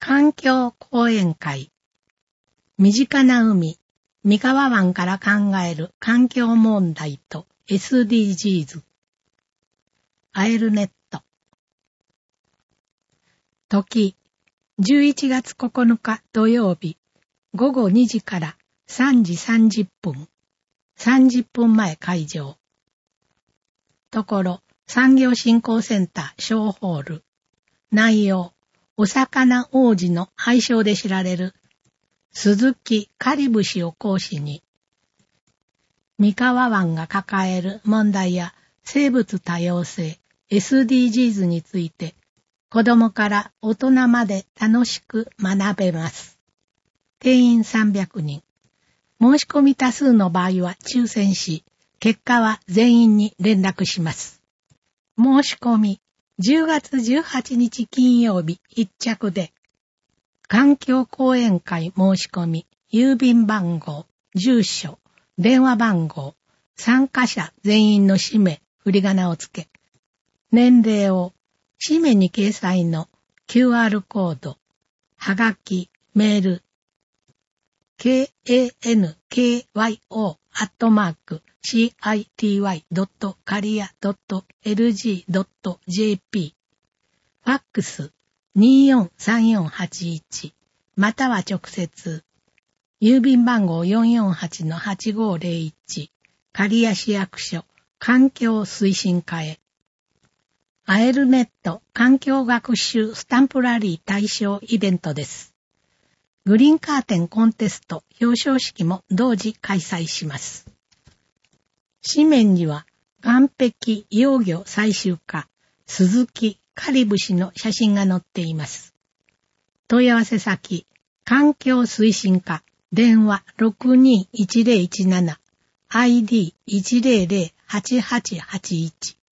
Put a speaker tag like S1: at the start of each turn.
S1: 環境講演会。身近な海、三河湾から考える環境問題と SDGs。アエルネット。時、11月9日土曜日、午後2時から3時30分。30分前開場。ところ、産業振興センター小ホール。内容、お魚王子の愛称で知られる鈴木カリブシを講師に、三河湾が抱える問題や生物多様性 SDGs について子供から大人まで楽しく学べます。定員300人。申し込み多数の場合は抽選し、結果は全員に連絡します。申し込み、10月18日金曜日1着で、環境講演会申し込み、郵便番号、住所、電話番号、参加者全員の氏名、振り仮名をつけ、年齢を氏名に掲載の QR コード、はがき、メール、kanky.city.career.lg.jp ファックス243481または直接郵便番号 448-8501 刈谷市役所環境推進課へ。アエルネット環境学習スタンプラリー対象イベントです。グリーンカーテンコンテスト表彰式も同時開催します。紙面には岸壁幼魚採集家鈴木カリブ氏の写真が載っています。問い合わせ先環境推進課電話 621017 ID1008881